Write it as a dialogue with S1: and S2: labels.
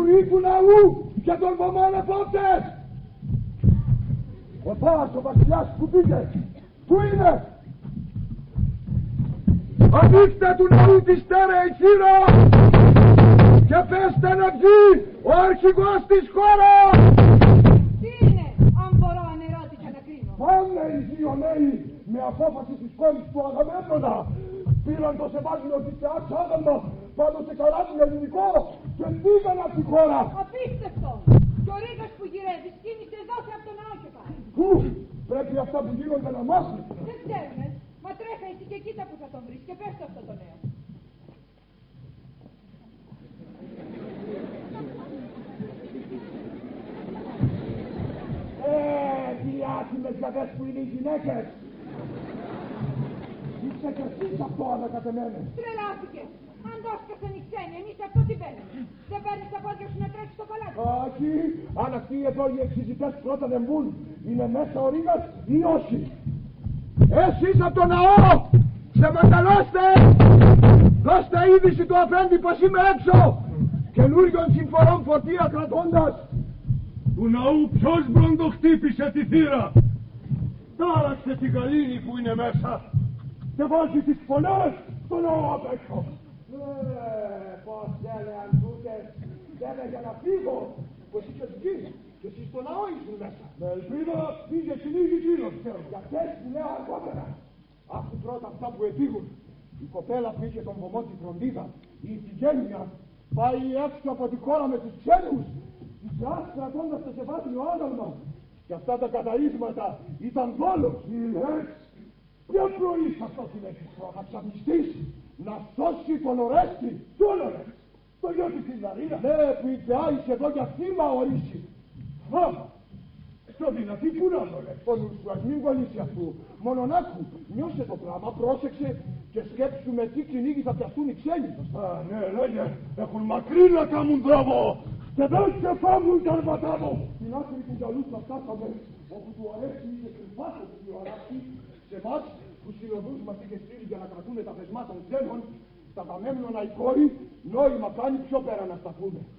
S1: ζωή του λαού και των βομών επόπτες. Ο Πάς ο βασιλιάς που πήγε, πού είναι? Ανοίξτε του ναού τη στέρεη θύρα και πέστε να βγει ο αρχηγός της χώρας.
S2: Τι είναι, αν μπορώ ανερώτησα να κρίνω?
S1: Πάνε οι δύο νέοι με απόφαση της κόρης του Αγαμέμνονα. Πήραν το σεβάσιο της θεάς άγαλμα πάνω σε καράβι ελληνικό και πήγαν από τη χώρα.
S2: Απίστευτο! Και ο Ρήγας που γυρεύει κίνησε εδώ και από το ναό και πάει.
S1: Πού, πρέπει αυτά που γίνονται να μάθουν.
S2: Δεν ξέρουνε. Μα τρέχα εσύ και κοίτα που θα τον βρεις και πες το αυτό το νέο.
S1: Τι άσχημες γιαδές που είναι οι γυναίκες. Είστε κι εσείς αυτό ανακατεμένες.
S2: Τρελάθηκε. Αν το έσκασαν οι ξένοι, εμείς αυτό τι παίρνουμε? Δεν παίρνεις τα πόδια σου να τρέξεις στο παλάτι?
S1: Όχι, αν αυτοί εδώ οι εξηγητές πρώτα δεν μπουν, είναι μέσα ο Ρήγας ή όχι. Εσείς από το ναό, ξεμανταλώστε! Δώστε είδηση του αφέντη πως είμαι έξω, καινούριων συμφορών φορτία κρατώντας.
S3: Του ναού ποιος μπροντοχτύπησε τη θύρα? Τάραξε τη γαλήνη που είναι μέσα
S1: και βάζει τις φωνές στο ναό απ' έξω. Πως έλεγαν τούτες, έλεγε να φύγω, πως είχες βγει και εσείς στο ναό ήσουν μέσα. Με ελπίδα πήγε συνήγη γύρω, ξέρω. Για αυτές που λέω αργότερα. Άκου πρώτα αυτά που επήγουν. Η κοπέλα που είχε τον βωμό τη φροντίδα, η Ιφηγένεια, πάει έξω από τη χώρα με τους ξένους, της κρατώντας το σεβάσιο άγαλμα. Και αυτά τα καταΐσματα ήταν δόλος. Τι λες, ποια πρωί αυτό την έχεις προγαψαμιστείς να σώσει τον Ορέστη. Ποιον Ορέστη? Το γιο της Ιλαρίνα. Ναι, που η θεά είσαι εδώ για θύμα ορίσει. Πιο δυνατή που να το λες. Ο νους σου ας μην κολλήσει αυτού. Μόνον άκου, νιώσε το πράγμα, πρόσεξε και σκέψου με τι κυνήγι θα πιαστούν οι ξένοι.
S3: Ναι, λέγε, έχουν μακρύ να κάνουν δρόμο
S1: και δεν σε φάβουν τα αρματά μου. Την άκρη του γυαλού θα φτάσαμε, όπου του Ορέστη είχε κρυφάσει του Ιωαράκη, σε εμάς που συνοδούς μας είχε στείλει για να κρατούν τα θεσμά των ξένων, τα Αγαμέμνονα η κόρη νόημα κάνει πιο πέρα να σταθούμε.